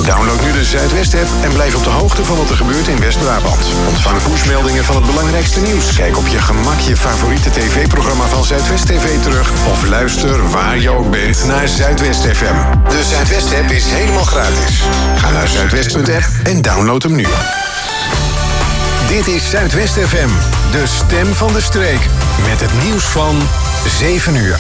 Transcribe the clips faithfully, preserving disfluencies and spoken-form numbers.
Download nu de Zuidwest-app en blijf op de hoogte van wat er gebeurt in West-Brabant. Ontvang pushmeldingen van het belangrijkste nieuws. Kijk op je gemak je favoriete tv-programma van Zuidwest T V terug. Of luister waar je ook bent naar Zuidwest F M. De Zuidwest-app is helemaal gratis. Ga naar zuidwest punt app en download hem nu. Dit is Zuidwest F M, de stem van de streek. Met het nieuws van zeven uur.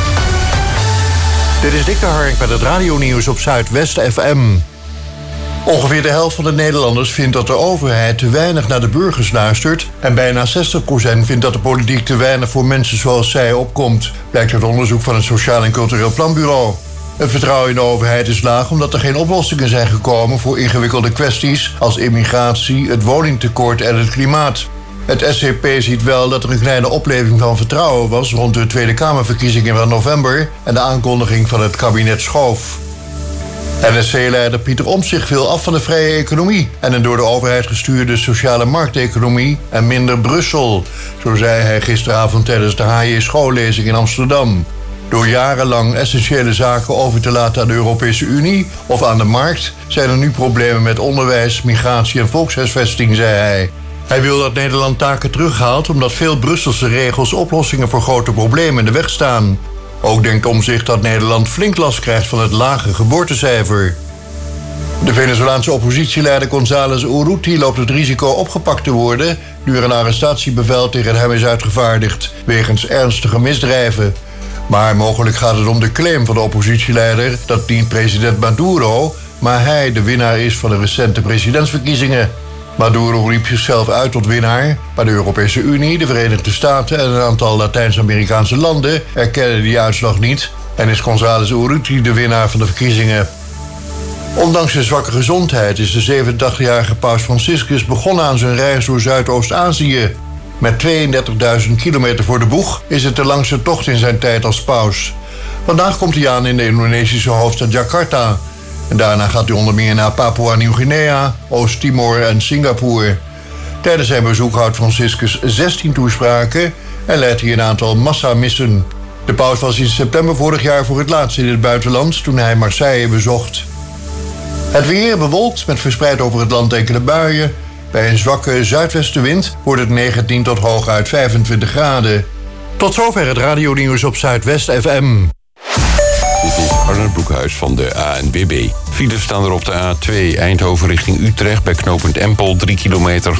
Dit is Dick de Hark met het radionieuws op Zuidwest F M. Ongeveer de helft van de Nederlanders vindt dat de overheid te weinig naar de burgers luistert. En bijna zestig procent vindt dat de politiek te weinig voor mensen zoals zij opkomt. Blijkt uit onderzoek van het Sociaal en Cultureel Planbureau. Het vertrouwen in de overheid is laag omdat er geen oplossingen zijn gekomen voor ingewikkelde kwesties als immigratie, het woningtekort en het klimaat. Het S C P ziet wel dat er een kleine opleving van vertrouwen was rond de Tweede Kamerverkiezingen van november en de aankondiging van het kabinet Schoof. N S C-leider Pieter Omtzigt wil af van de vrije economie en een door de overheid gestuurde sociale markteconomie en minder Brussel. Zo zei hij gisteravond tijdens de H J schoollezing in Amsterdam. Door jarenlang essentiële zaken over te laten aan de Europese Unie of aan de markt zijn er nu problemen met onderwijs, migratie en volkshuisvesting, zei hij. Hij wil dat Nederland taken terughaalt omdat veel Brusselse regels oplossingen voor grote problemen in de weg staan. Ook denkt Omtzigt dat Nederland flink last krijgt van het lage geboortecijfer. De Venezolaanse oppositieleider González Urruti loopt het risico opgepakt te worden nu er een arrestatiebevel tegen hem is uitgevaardigd wegens ernstige misdrijven. Maar mogelijk gaat het om de claim van de oppositieleider dat niet president Maduro, maar hij de winnaar is van de recente presidentsverkiezingen. Maduro riep zichzelf uit tot winnaar, maar de Europese Unie, de Verenigde Staten en een aantal Latijns-Amerikaanse landen erkennen die uitslag niet en is González Urruti de winnaar van de verkiezingen. Ondanks zijn zwakke gezondheid is de zevenentachtigjarige paus Franciscus begonnen aan zijn reis door Zuidoost-Azië. Met tweeëndertigduizend kilometer voor de boeg is het de langste tocht in zijn tijd als paus. Vandaag komt hij aan in de Indonesische hoofdstad Jakarta. En daarna gaat hij onder meer naar Papua-Nieuw-Guinea, Oost-Timor en Singapore. Tijdens zijn bezoek houdt Franciscus zestien toespraken en leidt hij een aantal massamissen. De paus was in september vorig jaar voor het laatst in het buitenland toen hij Marseille bezocht. Het weer bewolkt met verspreid over het land enkele buien. Bij een zwakke zuidwestenwind wordt het negentien tot hooguit vijfentwintig graden. Tot zover het radionieuws op Zuidwest F M. Dit is Arnold Broekhuis van de A N W B. Files staan er op de A twee Eindhoven richting Utrecht bij knooppunt Empel drie kilometer.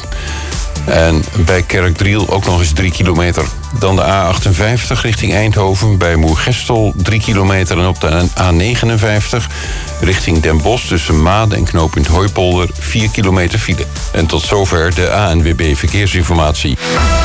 En bij Kerkdriel ook nog eens drie kilometer. Dan de A achtenvijftig richting Eindhoven bij Moergestel drie kilometer. En op de A negenenvijftig richting Den Bosch tussen Maden en knooppunt Hooipolder vier kilometer file. En tot zover de A N W B Verkeersinformatie.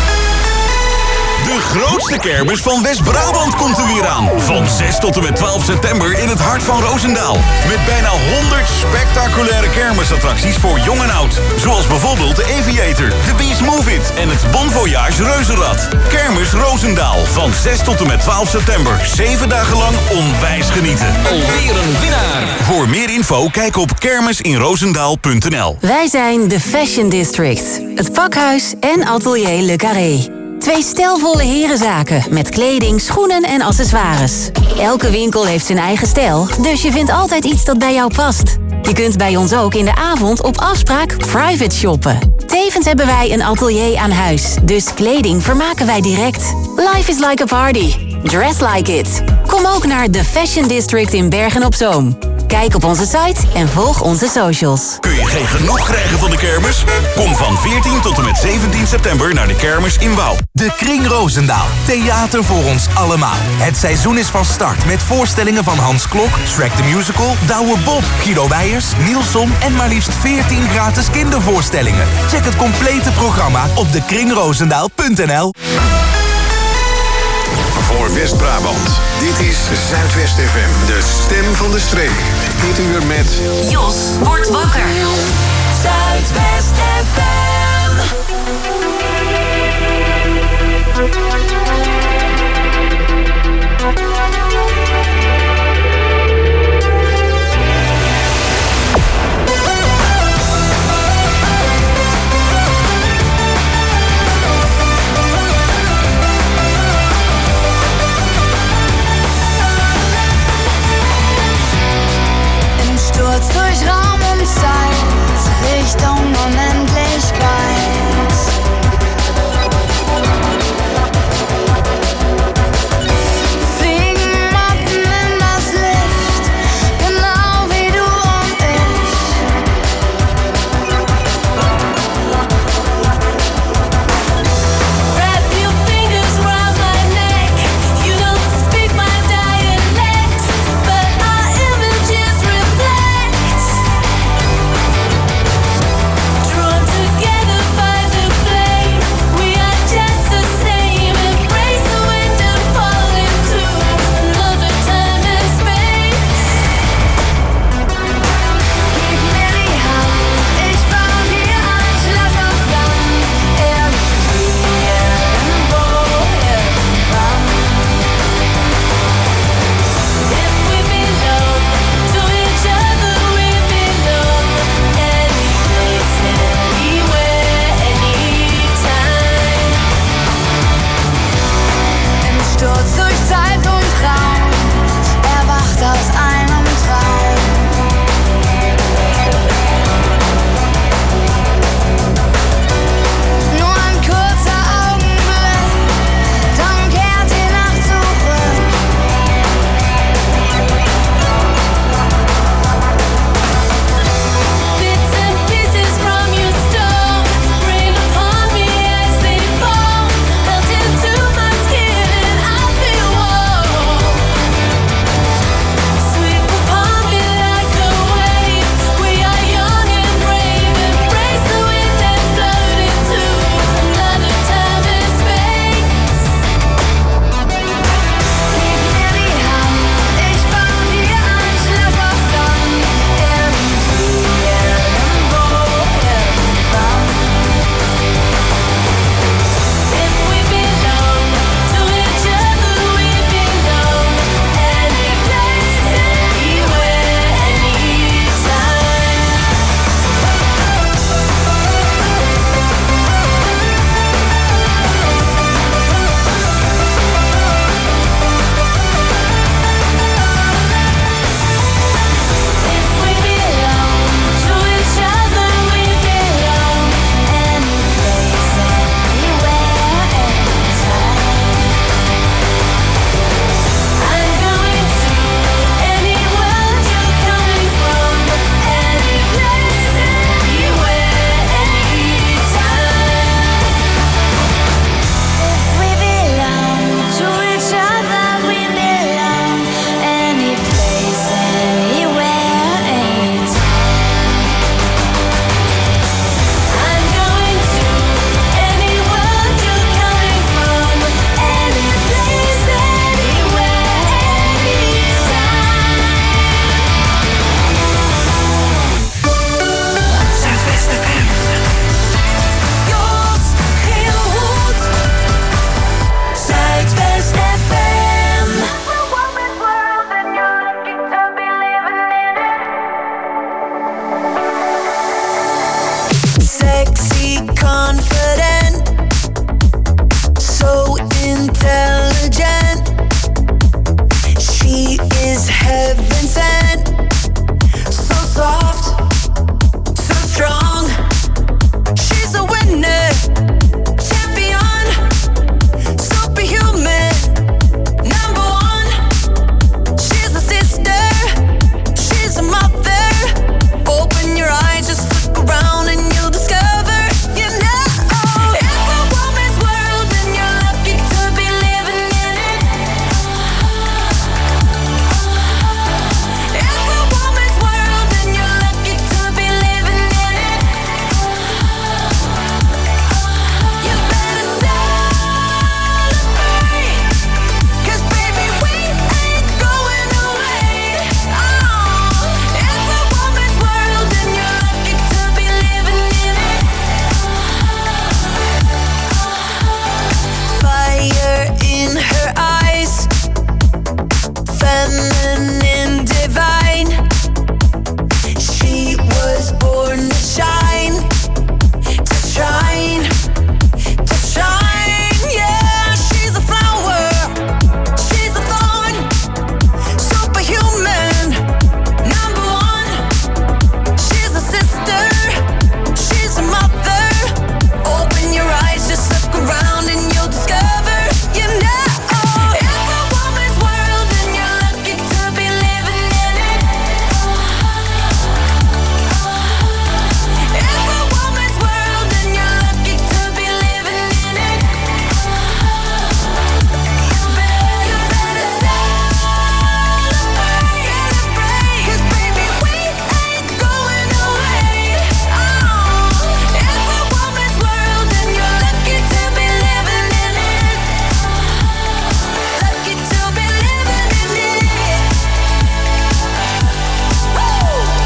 De grootste kermis van West-Brabant komt er weer aan. Van zes tot en met twaalf september in het hart van Roosendaal. Met bijna honderd spectaculaire kermisattracties voor jong en oud. Zoals bijvoorbeeld de Aviator, de Beast Move It en het Bon Voyage Reuzenrad. Kermis Roosendaal van zes tot en met twaalf september. Zeven dagen lang onwijs genieten. Alweer een winnaar. Voor meer info kijk op kermisinroosendaal punt n l. Wij zijn de Fashion District. Het pakhuis en atelier Le Carré. Twee stijlvolle herenzaken met kleding, schoenen en accessoires. Elke winkel heeft zijn eigen stijl, dus je vindt altijd iets dat bij jou past. Je kunt bij ons ook in de avond op afspraak private shoppen. Tevens hebben wij een atelier aan huis, dus kleding vermaken wij direct. Life is like a party. Dress like it. Kom ook naar The Fashion District in Bergen-op-Zoom. Kijk op onze site en volg onze socials. Kun je geen genoeg krijgen van de kermis? Kom van veertien tot en met zeventien september naar de kermis in Wouw. De Kring Roosendaal. Theater voor ons allemaal. Het seizoen is van start met voorstellingen van Hans Klok, Shrek the Musical, Douwe Bob, Guido Weijers, Nielson en maar liefst veertien gratis kindervoorstellingen. Check het complete programma op de kring roosendaal punt n l. Voor West-Brabant, dit is Zuidwest F M, de stem van de streek. Dit uur met Jos wordt wakker. Zuidwest F M. Sturz durch Raum und heaven sent. So soft, so strong. She's a winner, champion, superhuman, number one. She's a sister, she's a mother. Open your eyes, just look around and you'll discover, you know, it's a woman's world and you're lucky to be living in it. It's a woman's world and you're lucky to be living in it. You better celebrate, 'cause baby we ain't going away. Oh, it's a woman's world and you're lucky to be living in it. Fire in her eyes, feminine, divine. She was born to shine, to shine, to shine. Yeah, she's a flower, she's a thorn, superhuman, number one. She's a sister, she's a mother. Open your eyes, just look around and you'll discover, you know, it's a woman's world and you're lucky to be living in it. It's a woman's world and you're lucky to be living in it. You better, you better celebrate, 'cause baby we ain't going away. Oh, it's a woman's world and you're lucky to be living in it. Lucky to be living in it. Woo!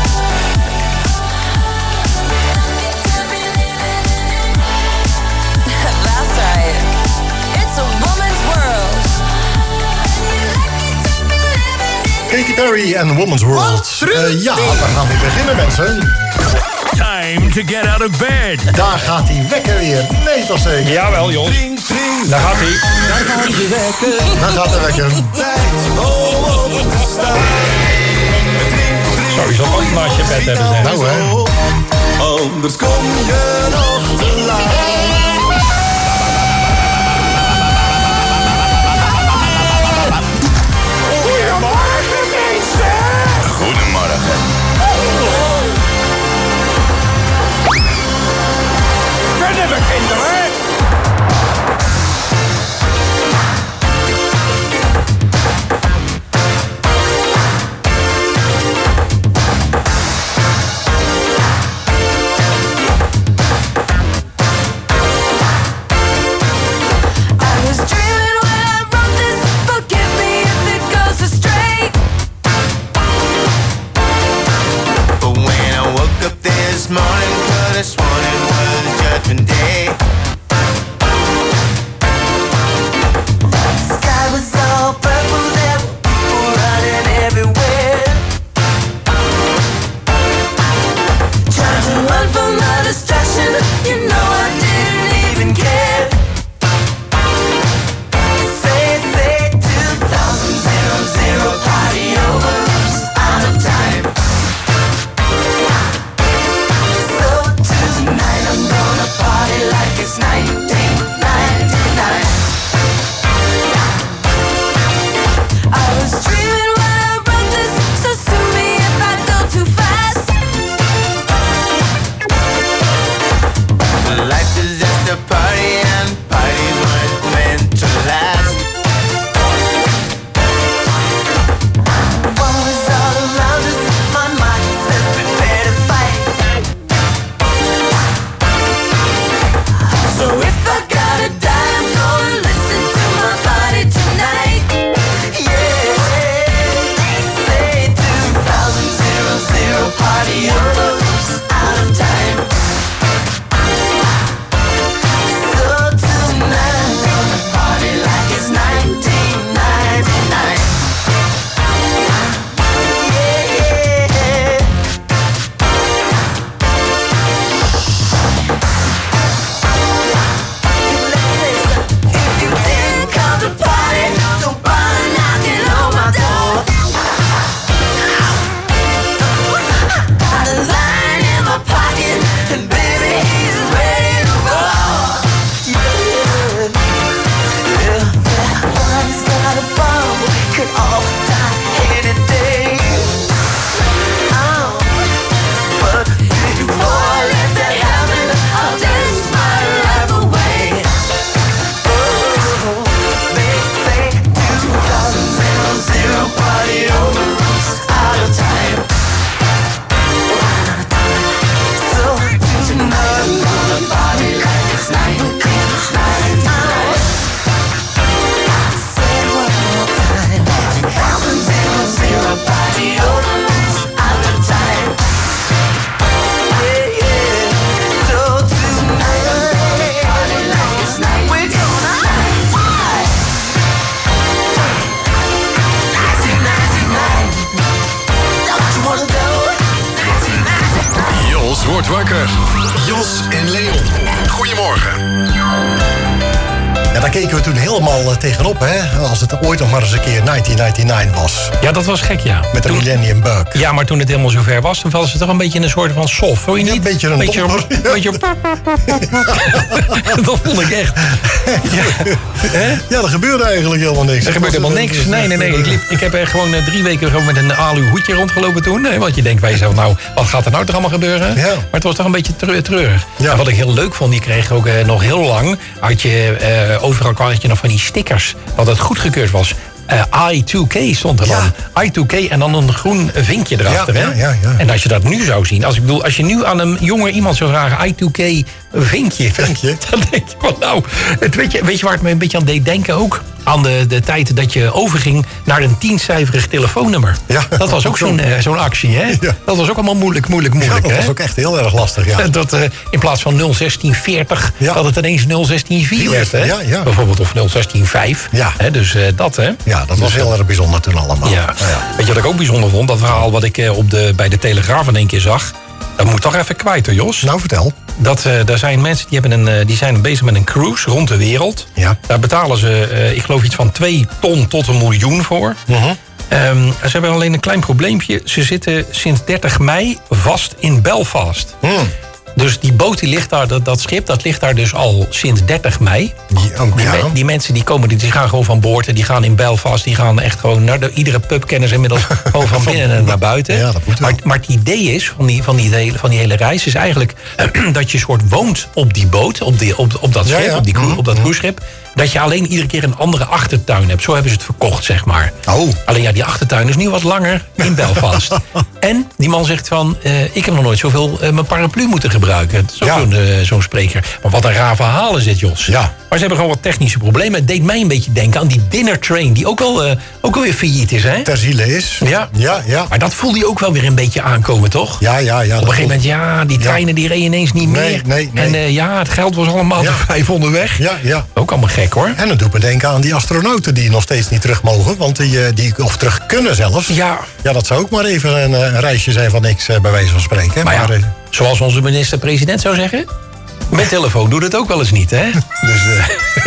Lucky to be living in it. That's right. It's a woman's world. And you're lucky to be living in it. Katy Perry en Woman's World. Uh, ja, we gaan weer beginnen, mensen. Time to get out of bed. Daar gaat die wekker weer. Nee, toch zeker. Jawel, joh. Tring, tring. Daar gaat hij. Daar gaat de wekker. Daar gaat de wekker. Sowieso ook een naast je bed hebben zijn. Nou, hè. Anders kom je nog te laat. Goedemorgen, mensen. Goedemorgen. Kunnen we, kinderen? Party wordt wakker. Jos en Leon. Goedemorgen. Ja, daar keken we toen helemaal uh, tegenop, hè? Als het ooit nog maar eens een keer negentien negenennegentig was. Ja, dat was gek, ja. Met de toen, Millennium Bug. Ja, maar toen het helemaal zover was, toen vallen ze toch een beetje in een soort van soft. Vond je niet? Ja, een beetje een beetje, domper. een beetje Dat vond ik echt. Ja, ja, er gebeurde eigenlijk helemaal niks. Er gebeurde helemaal niks. Nee, nee, nee. Ik, liep, ik heb er gewoon uh, drie weken gewoon met een alu hoedje rondgelopen toen. Hè, want je denkt bij jezelf, nou, wat gaat er nou toch allemaal gebeuren? Ja. Maar het was toch een beetje treur- treurig. Ja. En wat ik heel leuk vond, die kreeg ook uh, nog heel lang. Had je, uh, overal had je nog van die stickers. Dat het goedgekeurd was. Uh, I two K stond er dan. Ja. I two K en dan een groen vinkje erachter. Ja, hè? ja, ja, ja. En als je dat nu zou zien. Als, ik bedoel, als je nu aan een jonger iemand zou vragen. I two K vinkje. Vinkje. Dan denk je van nou. Het, weet, je, weet je waar het me een beetje aan deed denken ook? Aan de, de tijd dat je overging naar een tiencijferig telefoonnummer. Ja. Dat was ook zo'n, uh, zo'n actie. Hè? Ja. Dat was ook allemaal moeilijk, moeilijk, moeilijk. Ja, dat hè? was ook echt heel erg lastig, ja. Dat uh, in plaats van nul zestien veertig Ja. dat het ineens nul zestien vier werd. Hè? Ja, ja. Bijvoorbeeld of nul zestien vijf. Ja. Hè? Dus uh, dat hè. Ja, dat was heel erg bijzonder toen allemaal. Ja. Nou ja. Weet je wat ik ook bijzonder vond? Dat verhaal wat ik uh, op de, bij de Telegraaf in één keer zag. Dat moet toch even kwijt hoor, Jos. Nou, vertel. Dat, uh, daar zijn mensen die, hebben een, uh, die zijn bezig met een cruise rond de wereld. Ja. Daar betalen ze, uh, ik geloof iets van twee ton tot een miljoen voor. Uh-huh. Um, ze hebben alleen een klein probleempje. Ze zitten sinds dertig mei vast in Belfast. Hmm. Dus die boot die ligt daar, dat, dat schip, dat ligt daar dus al sinds dertig mei. Die, oh, Die, ja. me- die mensen die komen, die, die gaan gewoon van boord. En die gaan in Belfast, die gaan echt gewoon naar de, iedere pub kennen ze inmiddels gewoon van binnen en naar buiten. Ja, dat moet wel. maar, maar het idee is van die, van die, hele, van die hele reis is eigenlijk dat je soort woont op die boot, op, die, op, op dat Ja, schip, ja. op, die, cru- Mhm, op dat cruiseschip. Dat je alleen iedere keer een andere achtertuin hebt. Zo hebben ze het verkocht, zeg maar. Oh. Alleen ja, die achtertuin is nu wat langer in Belfast. En die man zegt van, uh, ik heb nog nooit zoveel uh, mijn paraplu moeten gebruiken. Dat is ook Ja. zo'n, uh, zo'n spreker. Maar wat een raar verhaal is dit, Jos. Ja. Maar ze hebben gewoon wat technische problemen. Het deed mij een beetje denken aan die dinner train, die ook al, uh, ook alweer failliet is, hè? Ter ziele is. Ja. Ja, ja. Maar dat voelde je ook wel weer een beetje aankomen, toch? Ja, ja, ja. Op een gegeven moment, ja, die treinen die reden ineens niet Nee, meer. nee, nee. En uh, ja, het geld was allemaal Ja. te vijf onderweg. Ja, ja. Ook allemaal gek, hoor. En het doet me denken aan die astronauten die nog steeds niet terug mogen. Want die, eh, die of terug kunnen zelfs. Ja. Ja, dat zou ook maar even een, eh, een reisje zijn van niks, eh, bij wijze van spreken. Maar ja, eh, zoals onze minister-president zou zeggen... met telefoon doet het ook wel eens niet, hè? dus, eh,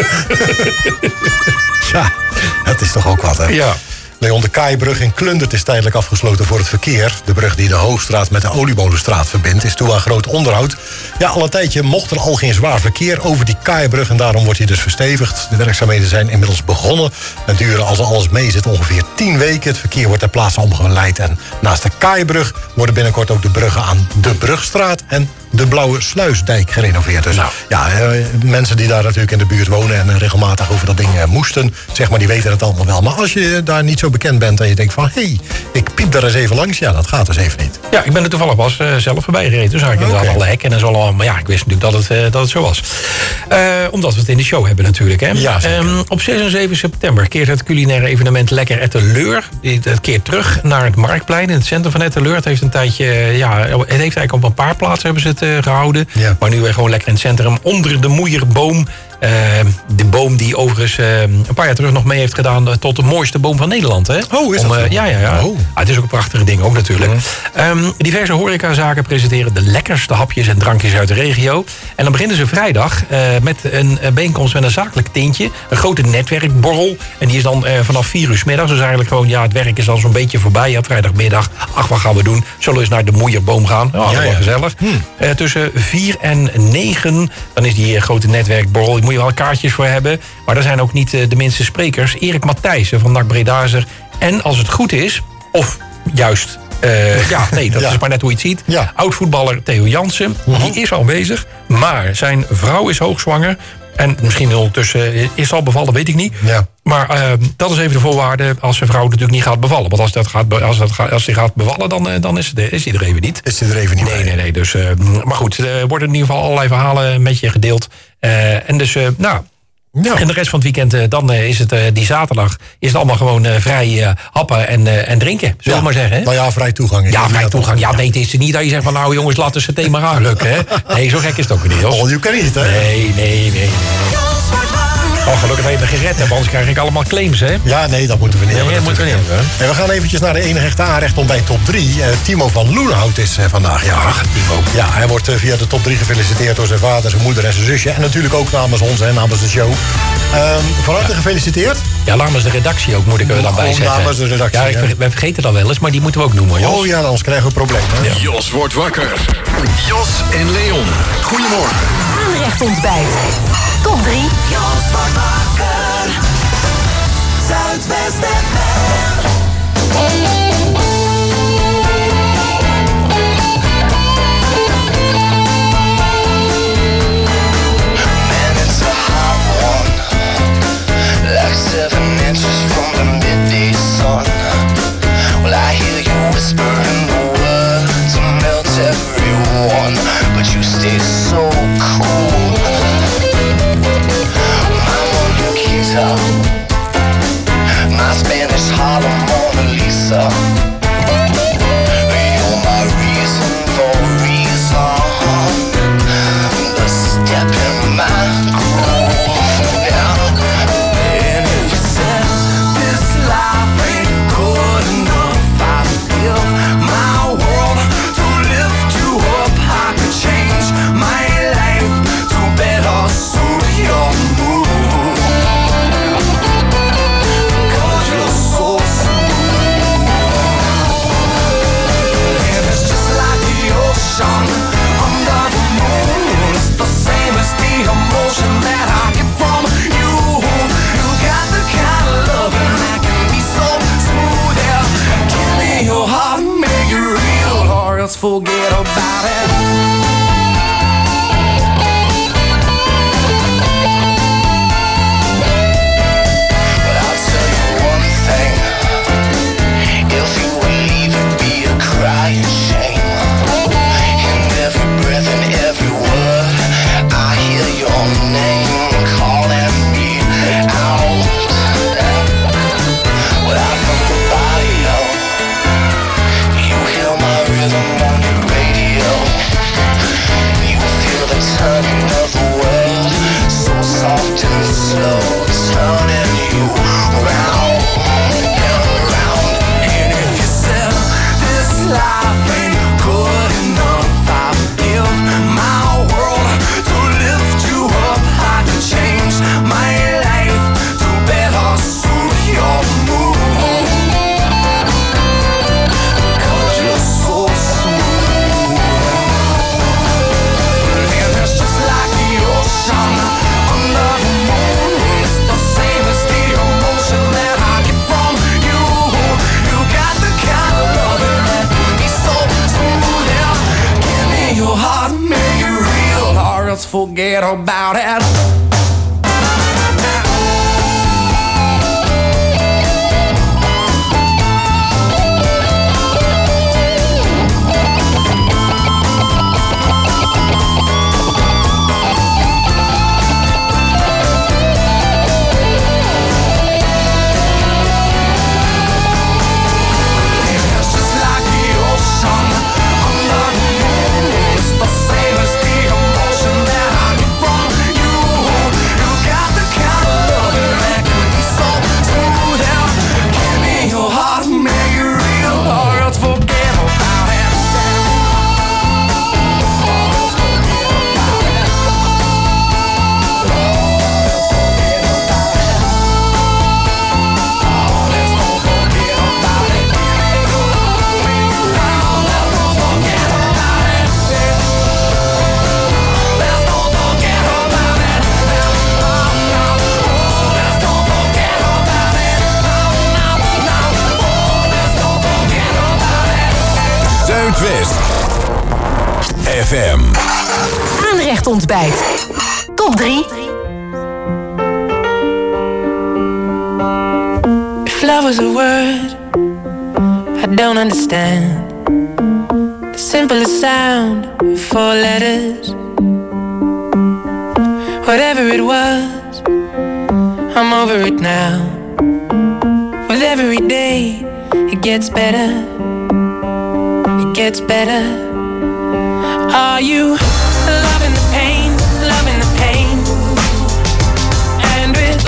ja, het is toch ook wat, hè? Ja. Leon, de Kaaibrug in Klundert is tijdelijk afgesloten voor het verkeer. De brug die de Hoogstraat met de Oliemolenstraat verbindt is toe aan groot onderhoud. Ja, al een tijdje mocht er al geen zwaar verkeer over die Kaaibrug en daarom wordt hij dus verstevigd. De werkzaamheden zijn inmiddels begonnen en duren als alles mee zit ongeveer tien weken. Het verkeer wordt ter plaatse omgeleid en naast de Kaaibrug worden binnenkort ook de bruggen aan de Brugstraat en de Blauwe Sluisdijk gerenoveerd. Dus Nou. ja, eh, mensen die daar natuurlijk in de buurt wonen en eh, regelmatig over dat ding eh, moesten, zeg maar, die weten het allemaal wel. Maar als je daar niet zo bekend bent en je denkt van, hé, hey, ik piep daar eens even langs, ja, dat gaat dus even niet. Ja, ik ben er toevallig pas uh, zelf voorbij gereden. Toen zag ik inderdaad Oké. alle hekken en zo al. Maar ja, ik wist natuurlijk dat het, uh, dat het zo was. Uh, omdat we het in de show hebben natuurlijk. Hè. Ja, zeker. Um, op zes en zeven september keert het culinaire evenement Lekker Etteleur. Het keert terug naar het Marktplein in het centrum van Etteleur. Het heeft een tijdje, ja, het heeft eigenlijk op een paar plaatsen hebben ze het uh, gehouden. Ja. Maar nu weer gewoon lekker in het centrum onder de Moeierboom. Uh, de boom die overigens uh, een paar jaar terug nog mee heeft gedaan uh, tot de mooiste boom van Nederland. Hè? Oh, is Om, dat uh, zo? ja, ja, ja. Oh. Ah, het is ook een prachtige ding ook natuurlijk. Um, diverse horecazaken presenteren de lekkerste hapjes en drankjes uit de regio. En dan beginnen ze vrijdag uh, met een uh, bijeenkomst met een zakelijk tintje. Een grote netwerkborrel. En die is dan uh, vanaf vier uur 's middags. Dus eigenlijk gewoon, ja, het werk is dan zo'n beetje voorbij. Ja, vrijdagmiddag. Ach, wat gaan we doen? Zullen we eens naar de Moeierboom gaan? Oh, dat Ja, is wel ja. gezellig. Uh, tussen vier en negen, dan is die uh, grote netwerkborrel. Daar moet je wel kaartjes voor hebben. Maar daar zijn ook niet uh, de minste sprekers. Erik Matthijssen van N A C Bredazer. En als het goed is, of juist... Uh, ja, nee, dat Ja. is maar net hoe je het ziet. Ja. Oud-voetballer Theo Jansen, Mhm. die is al bezig. Maar zijn vrouw is hoogzwanger. En misschien ondertussen is al bevallen, weet ik niet. Ja. Maar uh, dat is even de voorwaarde als zijn vrouw natuurlijk niet gaat bevallen. Want als, dat gaat, be- als, dat gaat, als die gaat bevallen, dan, uh, dan is, het, is hij er even niet. Is hij er even niet Nee, bij? nee, nee. Dus, uh, maar goed, er worden in ieder geval allerlei verhalen met je gedeeld. Uh, en dus, uh, nou... Ja. En de rest van het weekend, uh, dan uh, is het uh, die zaterdag... is het allemaal gewoon uh, vrij uh, happen en, uh, en drinken, zullen we maar zeggen. Hè? Nou ja, vrij toegang. Ja, vrij toegang. Ja, nee, het is niet dat je zegt van... nou jongens, laten ze het thema gaan lukken. Hè? Nee, zo gek is het ook weer niet. Hoor. All you can eat, hè? Nee, nee, nee. Jos wordt wakker. Oh, gelukkig dat je het gered hebt, anders krijg ik allemaal claims, hè? Ja, nee, dat moeten we niet Nee, hebben. dat moeten we niet hebben. En we gaan eventjes naar de enige echte aanrecht om bij top drie. Uh, Timo van Loenhout is uh, vandaag jarig. Ach, Timo. Ja, hij wordt uh, via de top drie gefeliciteerd door zijn vader, zijn moeder en zijn zusje. En natuurlijk ook namens ons en namens de show. Um, van harte gefeliciteerd. Ja, namens de redactie ook, moet ik er dan bij Oh, zeggen. namens de redactie, Ja, ik, ja. ver- wij vergeten dat wel eens, maar die moeten we ook noemen, Jos. Oh ja, anders krijgen we problemen. Ja. Jos wordt wakker. Jos en Leon. Goedemorgen. Aanrecht ontbijt. Top drie. Jos wordt wakker. Zuidwest F M. Seven inches from the midday sun. Well, I hear you whispering the words to melt everyone, but you stay so cool. My Mona Lisa, my Spanish Harlem Mona Lisa. You're my reason for reason, the step in my groove. Forget about it. But I'll tell you one thing. If you would leave it be a crying shame. In every breath and every word I hear your name calling me out. Without from the body, you hear my rhythm on your radio. You feel the turning of the world, so soft and slow, turning you round and round. And if you said this life ain't good enough, I give my world to lift you up. I can change my life to better suit your mood. Cause you're so smooth. And it's just like the ocean under the moon. It's the same as the emotion that I get from you. You got the kind of loving that can be so smooth. Yeah. Give me your heart, make it real, or else forget about it. It's just like the ocean under the moon. It's the same as the emotion that I get from you. You got the kind of loving that can be so smooth. Yeah. Give me your heart, make it real, or else forget about it. Zuidwest F M. Aanrecht ontbijt. Top drie. If love was a word I don't understand, the simplest sound, four letters. Whatever it was, I'm over it now. With every day, it gets better. It gets better. Are you loving the pain, loving the pain? And with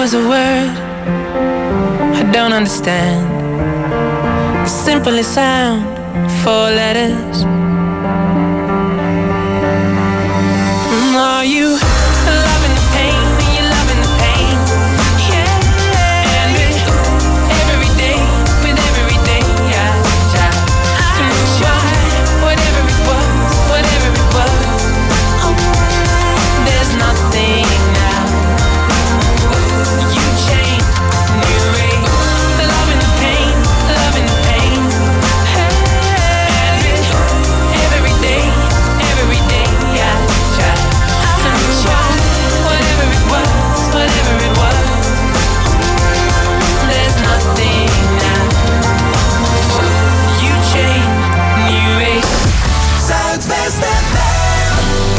was a word I don't understand. The simplest sound, four letters. Are you loving the pain? Are you loving the pain? Yeah. And with every day, with every day, I try to try whatever it was, whatever it was. Oh, there's nothing now. You change, new way. Loving the pain, loving the pain. And with every day, every day, I try. Whatever it was, whatever it was, there's nothing now. You change, new age. Zuidwest F M.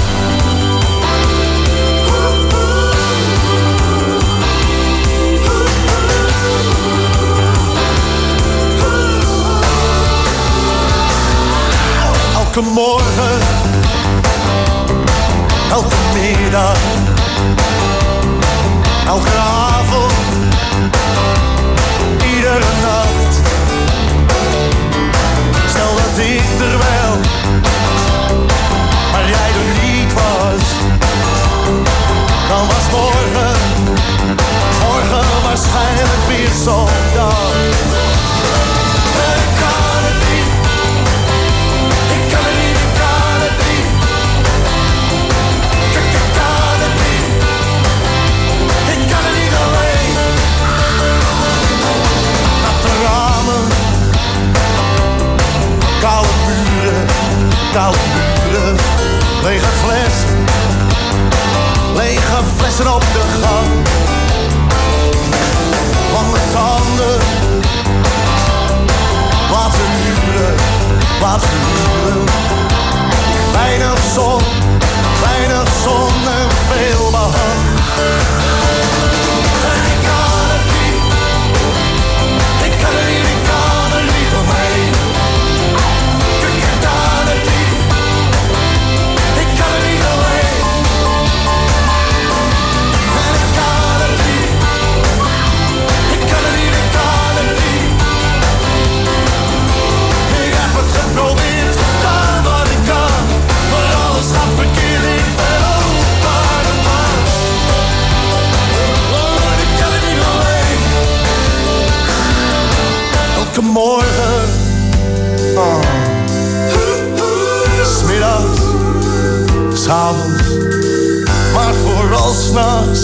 Elke morgen, elke middag, elke avond, iedere nacht. Stel dat ik er wel, maar jij er niet was. Dan was morgen, morgen waarschijnlijk weer zo'n dag. En ik kan het niet, ik kan het niet, ik kan het niet. Ik, ik kan het niet, ik kan het niet alleen. Natte ramen, koude muren, koude muren. Lege flessen, lege flessen op de gang. Lange tanden, laten huren, laten huren. Weinig zon, weinig zon en veel behang. En ik kan het niet, ik kan het niet, ik kan er niet omheen. Ik, ik kan het niet, ik kan het niet alleen. En ik kan het niet, ik kan het niet, ik kan het niet. Ik heb het geprobeerd, gedaan wat ik kan, maar alles gaat verkeerd, ik ben opa de man. Oh, ik kan het niet alleen. Elke morgen, oh. 'Smiddags, 's avonds, maar vooral 's nachts.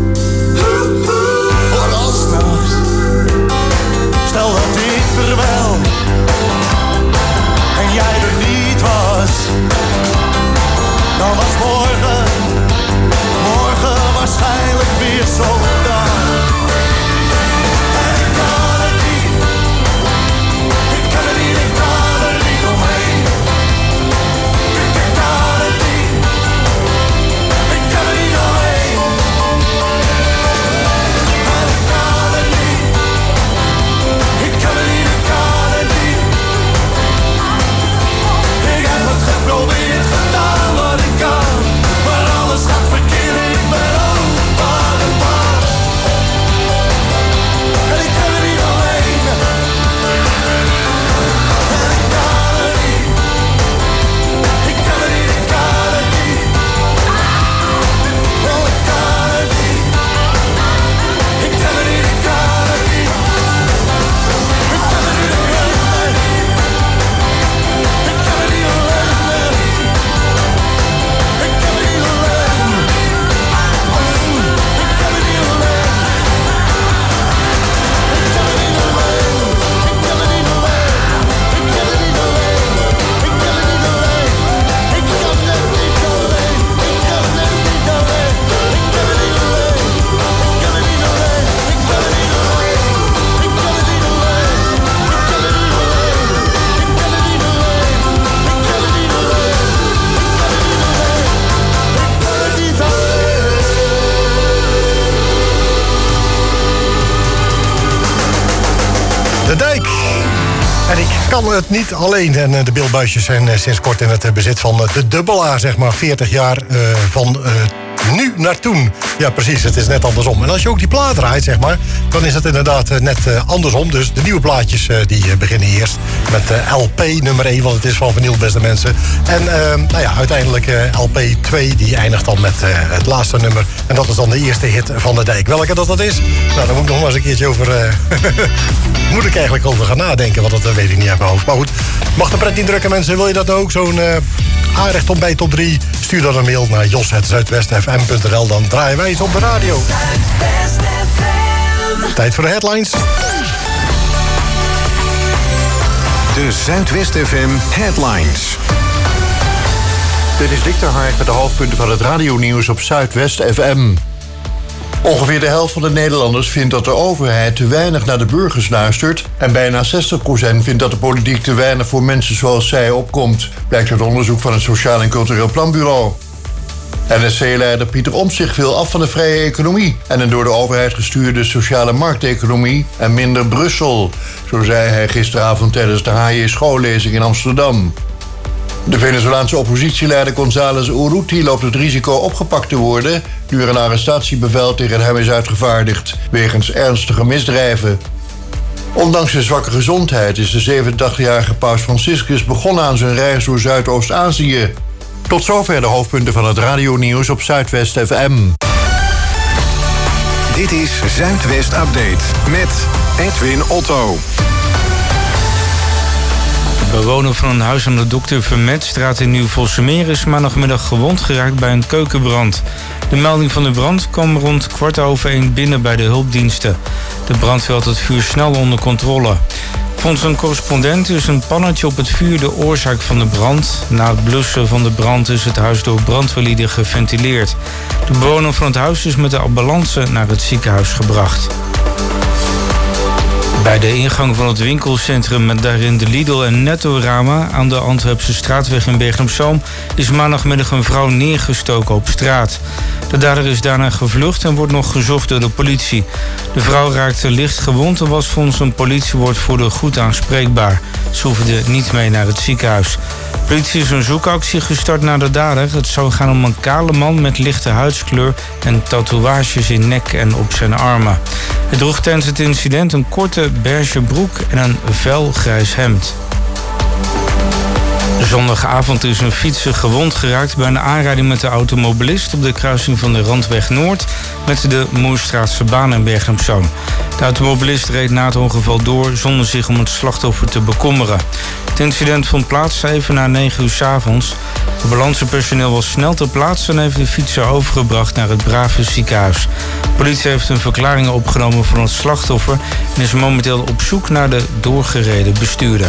Vooral 's nachts. Stel dat ik er wel en jij er niet was. Dan was morgen, morgen waarschijnlijk weer zo'n dag. En ik kan het niet, ik kan het niet, ik kan er niet omheen. Ik, ik kan het niet, ik kan het niet alleen. En ik kan het niet, ik kan het niet, ik kan het niet. Ik heb het geprobeerd, gedaan wat ik kan, maar alles gaat verkeerd, ik ben opa de man. En ik kan het niet alleen. En ik kan het niet, ik kan het niet, ik kan het niet. Oh, ik kan het niet, ik kan het niet, ik kan het niet. Ik kan het niet alleen. Ik kan het niet alleen. Ik kan het niet alleen. Ik kan het niet alleen. Ik kan het niet alleen. Ik kan het niet alleen. Ik kan het niet alleen. Ik kan het niet alleen. Ik kan het niet alleen. Ik kan het niet alleen. Ik kan het niet alleen. Ik kan het niet alleen. Ik kan het niet alleen. Ik kan het niet alleen. Ik kan het niet alleen. Ik kan het niet alleen. Ik kan het niet alleen. Ik kan het niet alleen. De Dijk. En ik kan het niet alleen. En eh, de Bilbuisjes zijn eh, sinds kort in het eh, bezit van eh, de dubbel A, zeg maar. veertig jaar eh, van eh, nu naar toen. Ja, precies, het is net andersom. En als je ook die plaat draait, zeg maar, dan is het inderdaad uh, net uh, andersom. Dus de nieuwe plaatjes uh, die uh, beginnen eerst met uh, L P nummer één, want het is van vinyl, beste mensen. En uh, nou ja, uiteindelijk uh, L P twee, die eindigt dan met uh, het laatste nummer. En dat is dan de eerste hit van de dijk. Welke dat dat is? Nou, daar moet ik nog maar eens een keertje over... Uh, moet ik eigenlijk over gaan nadenken, want dat uh, weet ik niet uit mijn hoofd. Maar goed, mag de pret niet drukken, mensen. Wil je dat ook? Zo'n uh, aanrecht om bij top drie? Stuur dan een mail naar jos at zuidwest f m punt n l. Dan draaien wij eens op de radio. Tijd voor de headlines. De Zuidwest F M headlines. Dit is Dick ter Hark met de hoofdpunten van het radionieuws op Zuidwest F M. Ongeveer de helft van de Nederlanders vindt dat de overheid te weinig naar de burgers luistert. En bijna zestig procent vindt dat de politiek te weinig voor mensen zoals zij opkomt. Blijkt uit onderzoek van het Sociaal en Cultureel Planbureau. N S C-leider Pieter Omtzigt wil af van de vrije economie en een door de overheid gestuurde sociale markteconomie en minder Brussel. Zo zei hij gisteravond tijdens de H J schoollezing in Amsterdam. De Venezolaanse oppositieleider González Urruti loopt het risico opgepakt te worden nu er een arrestatiebevel tegen hem is uitgevaardigd wegens ernstige misdrijven. Ondanks zijn zwakke gezondheid is de zevenentachtigjarige paus Franciscus begonnen aan zijn reis door Zuidoost-Azië. Tot zover de hoofdpunten van het radionieuws op Zuidwest F M. Dit is Zuidwest Update met Edwin Otto. De bewoner van een huis aan de dokter Vermetstraat in Nieuw-Vossemeer is maandagmiddag gewond geraakt bij een keukenbrand. De melding van de brand kwam rond kwart over één binnen bij de hulpdiensten. De brandweer had het vuur snel onder controle. Volgens een correspondent is een pannetje op het vuur de oorzaak van de brand. Na het blussen van de brand is het huis door brandweerlieden geventileerd. De bewoner van het huis is met de ambulance naar het ziekenhuis gebracht. Bij de ingang van het winkelcentrum met daarin de Lidl en Nettorama aan de Antwerpse straatweg in Bergen op Zoom is maandagmiddag een vrouw neergestoken op straat. De dader is daarna gevlucht en wordt nog gezocht door de politie. De vrouw raakte licht gewond en was volgens een politiewoordvoerder goed aanspreekbaar. Ze hoefde niet mee naar het ziekenhuis. De politie is een zoekactie gestart naar de dader. Het zou gaan om een kale man met lichte huidskleur en tatoeages in nek en op zijn armen. Hij droeg tijdens het incident een korte beige broek en een fel grijs hemd. Zondagavond is een fietser gewond geraakt bij een aanrijding met de automobilist op de kruising van de Randweg Noord met de Moerstraatse baan in Bergen op Zoom. De automobilist reed na het ongeval door zonder zich om het slachtoffer te bekommeren. Het incident vond plaats even na negen uur 's avonds. Ambulancepersoneel was snel ter plaatse en heeft de fietser overgebracht naar het Brave ziekenhuis. De politie heeft een verklaring opgenomen van het slachtoffer en is momenteel op zoek naar de doorgereden bestuurder.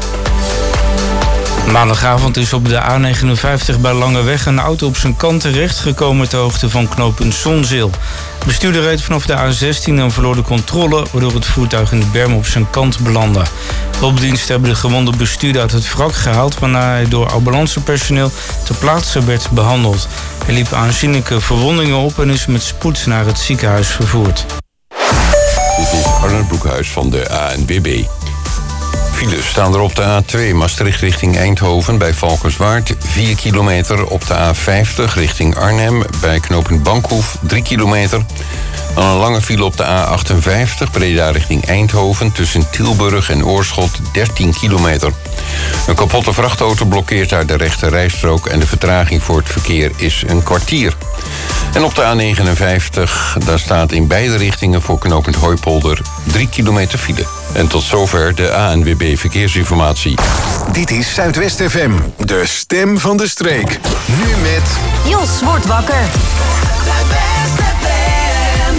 Maandagavond is op de A negenenvijftig bij Langeweg een auto op zijn kant terechtgekomen ter hoogte van knooppunt Zonzeel. De bestuurder reed vanaf de A zestien en verloor de controle, waardoor het voertuig in de berm op zijn kant belandde. Hulpdiensten hebben de gewonde bestuurder uit het wrak gehaald, waarna hij door ambulancepersoneel ter plaatse werd behandeld. Hij liep aanzienlijke verwondingen op en is met spoed naar het ziekenhuis vervoerd. Dit is Arnold Broekhuis van de A N W B. Files staan er op de A twee Maastricht richting Eindhoven bij Valkenswaard. vier kilometer op de A vijftig richting Arnhem bij knooppunt Bankhoef. drie kilometer. Dan een lange file op de A achtenvijftig Breda richting Eindhoven tussen Tilburg en Oorschot. dertien kilometer. Een kapotte vrachtauto blokkeert daar de rechte rijstrook en de vertraging voor het verkeer is een kwartier. En op de A negenenvijftig, daar staat in beide richtingen voor knooppunt Hooipolder drie kilometer file. En tot zover de A N W B Verkeersinformatie. Dit is Zuidwest F M, de stem van de streek. Nu met... Jos wordt wakker. Zuidwest F M.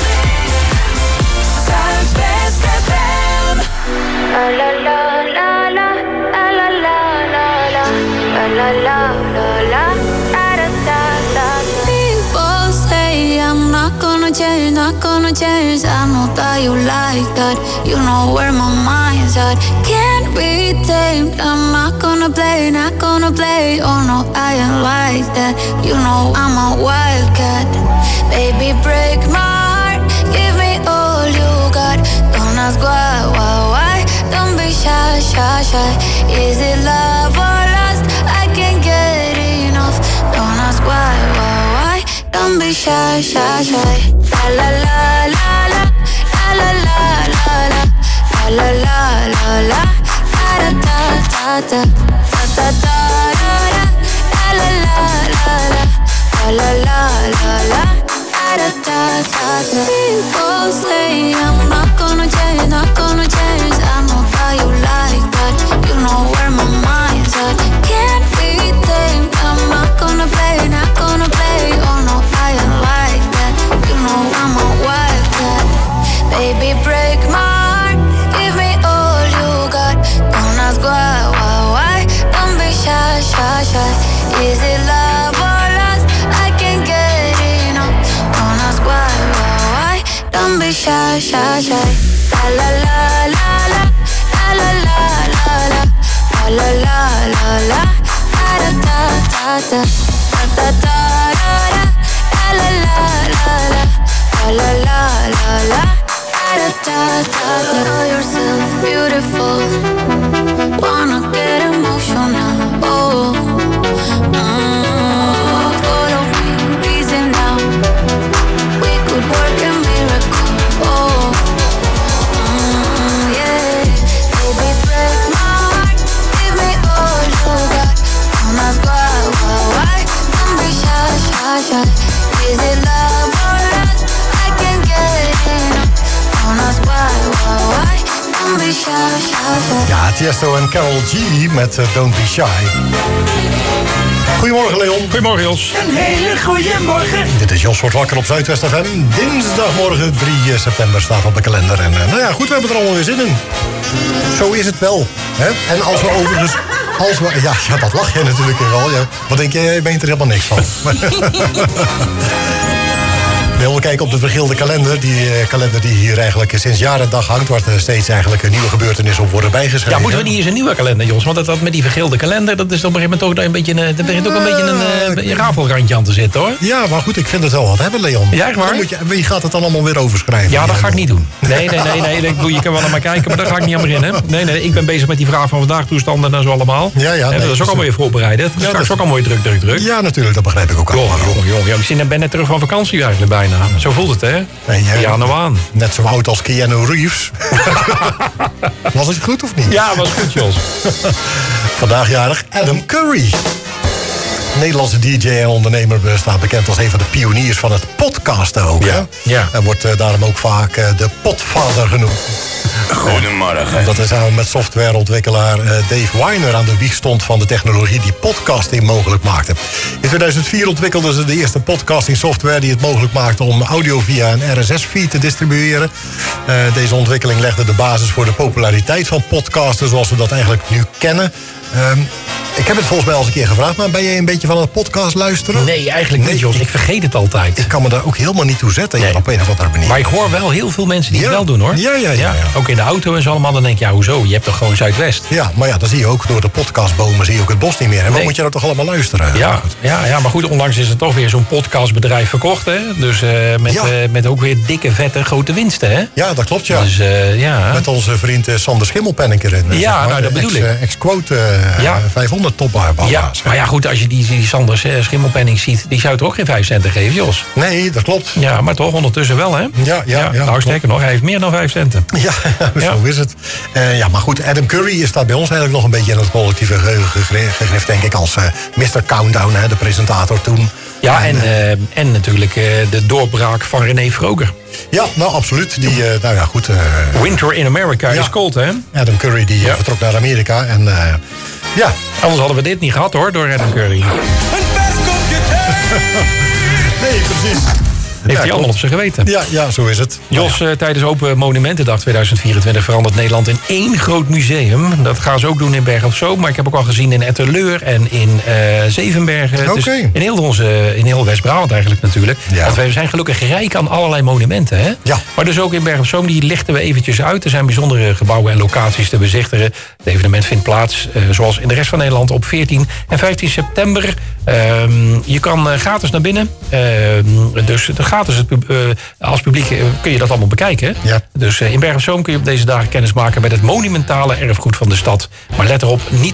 Zuidwest F M. La la la la la la la la la la la la la da da da. People say I'm not gonna change, not gonna change. I know that you like that. You know where my mind's at. Can't be tamed. I'm not gonna play, not gonna play. Oh no, I ain't like that. You know I'm a wildcat. Baby, break my heart. Give me all you got. Don't ask why, why, why. Don't be shy, shy, shy. Is it love or lust? I can't get enough. Don't ask why, why, why. Don't be be shy, shy, shy. La la la la la, la la la la la, la la la la, da da da da, da da da da, la la la la la, la la la la, da da da da. People say I'm not gonna change, not gonna change. I know how you like that, you know where my mind's at. Can't be tamed, I'm not gonna play, not gonna play. Oh no, I ain't like that, you know I'm a wildcat. Baby, break my heart, give me all you got. Don't ask why, why, why. Don't be shy, shy, shy. Is it love or lust? I can't get enough. Don't ask why, why, why. Don't be shy, shy, shy. La la la la la, la la la la la, la la la la, da da da da, da da da da, la la la la la, la la la la, da da da da. Know yourself beautiful, wanna get emotional. Oh, mm, follow me, reason now. We could work a miracle. Oh, mm, yeah. Baby, break my heart, give me all you got. Don't ask why, why, why. Don't be shy, shy, shy. Is it love or lust? I can't get enough. Don't ask why, why, why. Don't be shy, shy, shy. Ja, Tiesto en Karol G met uh, Don't Be Shy. Goedemorgen, Leon. Goedemorgen, Jos. Een hele goede morgen. Dit is Jos wordt wakker op Zuidwest F M. Dinsdagmorgen drie september staat op de kalender. En uh, nou ja, goed, we hebben er allemaal weer zin in. Zo is het wel. Hè? En als we overigens... Als we, ja, ja, dat lach je natuurlijk wel. Ja. Wat denk je? Je weet er helemaal niks van. We kijken op de vergilde kalender. Die uh, kalender die hier eigenlijk sinds jaar en dag hangt. Waar er steeds eigenlijk een nieuwe gebeurtenissen op worden bijgeschreven. Ja, moeten we niet eens een nieuwe kalender, Jos? Want dat, dat met die vergilde kalender, dat is op een gegeven moment ook een beetje een, dat begint ook een beetje een, uh, een rafelrandje aan te zitten, hoor. Ja, maar goed, ik vind het wel wat hebben, Leon. Ja, echt waar? Dan moet je, wie gaat het dan allemaal weer overschrijven? Ja, dat ga ik niet doen. Nee, nee, nee, nee. Ik bedoel, je kan wel naar mij kijken, maar daar ga ik niet aan beginnen. Nee, nee, ik ben bezig met die vraag van vandaag, toestanden en zo allemaal. Ja, ja. En Nee, dat is ook allemaal weer voorbereid. Dat is ja, straks dat... ook allemaal weer druk, druk, druk. Ja, natuurlijk, dat begrijp ik ook al. Jongen, jongen, jongen. Ik zit- ben net terug van vakantie eigenlijk bijna. Zo voelt het, hè? Nee, jij- Ja, nou aan. Net zo oud als Keanu Reeves. Was het goed of niet? Ja, was goed, Jos. Vandaag jarig Adam Curry. Nederlandse D J en ondernemer staat bekend als een van de pioniers van het podcasten ook. Ja, Hè? ja. En wordt uh, daarom ook vaak uh, de potvader genoemd. Goedemorgen. Dat hij samen met softwareontwikkelaar uh, Dave Weiner aan de wieg stond van de technologie die podcasting mogelijk maakte. In tweeduizend vier ontwikkelden ze de eerste podcasting software die het mogelijk maakte om audio via een R S S-feed te distribueren. Uh, deze ontwikkeling legde de basis voor de populariteit van podcasten zoals we dat eigenlijk nu kennen. Um, ik heb het volgens mij al eens een keer gevraagd, maar ben jij een beetje van het podcast luisteren? Nee, eigenlijk niet, Jos. Ik vergeet het altijd. Ik kan me daar ook helemaal niet toe zetten, Nee. ja, op een of andere manier. Maar ik hoor wel heel veel mensen die Ja. het wel doen, hoor. Ja, ja, ja, ja. Ook in de auto en zo allemaal. Dan denk je, ja, hoezo? Je hebt toch gewoon Zuidwest? Ja, maar ja, dan zie je ook door de podcastbomen zie je ook het bos niet meer. En wat Nee. moet je nou toch allemaal luisteren? Ja, ja, ja, maar goed, onlangs is er toch weer zo'n podcastbedrijf verkocht, hè? Dus eh, met, Ja. eh, met ook weer dikke, vette, grote winsten, hè? Ja, dat klopt, ja. Dus eh, ja. Met onze vriend eh, Sander Schimmelpenninck erin. eh, Ja, zeg maar. nou, dat De bedoel ex, ik. eh, Ex-quote eh, Ja. vijfhonderd topbouwers. Ja, maar ja, goed, als je die, die Sanders eh, Schimmelpenning ziet, die zou toch geen vijf centen geven, Jos? Nee, dat klopt. Ja, maar toch ondertussen wel, hè? Ja, ja, ja. nou, sterker nog, hij heeft meer dan vijf centen. Ja, zo is het. Uh, ja, maar goed, Adam Curry staat bij ons eigenlijk nog een beetje in het collectieve geheugen gegre- gegrift, denk ik, als uh, mister Countdown, hè, de presentator toen. Ja, en, uh, en natuurlijk uh, de doorbraak van René Vroger. Ja, nou absoluut. Die, uh, nou ja, goed. Uh, Winter in America ja. is cold, hè? Adam Curry die Ja. vertrok naar Amerika en uh, ja. Anders hadden we dit niet gehad, hoor, door Adam Curry. Nee, precies. Heeft Ja, hij allemaal op klopt. zijn geweten. Ja, ja, zo is het. Jos, uh, tijdens Open Monumentendag tweeduizend vierentwintig verandert Nederland in één groot museum. Dat gaan ze ook doen in Bergen op Zoom. Maar ik heb ook al gezien in Etteleur en in uh, Zevenbergen. Oké. Dus in heel, onze, in heel West-Brabant eigenlijk natuurlijk. Ja. Want we zijn gelukkig rijk aan allerlei monumenten. Hè? Ja. Maar dus ook in Bergen op Zoom, die lichten we eventjes uit. Er zijn bijzondere gebouwen en locaties te bezichtigen. Het evenement vindt plaats, uh, zoals in de rest van Nederland, op veertien en vijftien september. Um, je kan uh, gratis naar binnen. Uh, dus de gratis het, uh, als publiek uh, kun je dat allemaal bekijken. Ja. Dus uh, in Bergen op Zoom kun je op deze dagen kennis maken met het monumentale erfgoed van de stad. Maar let erop, niet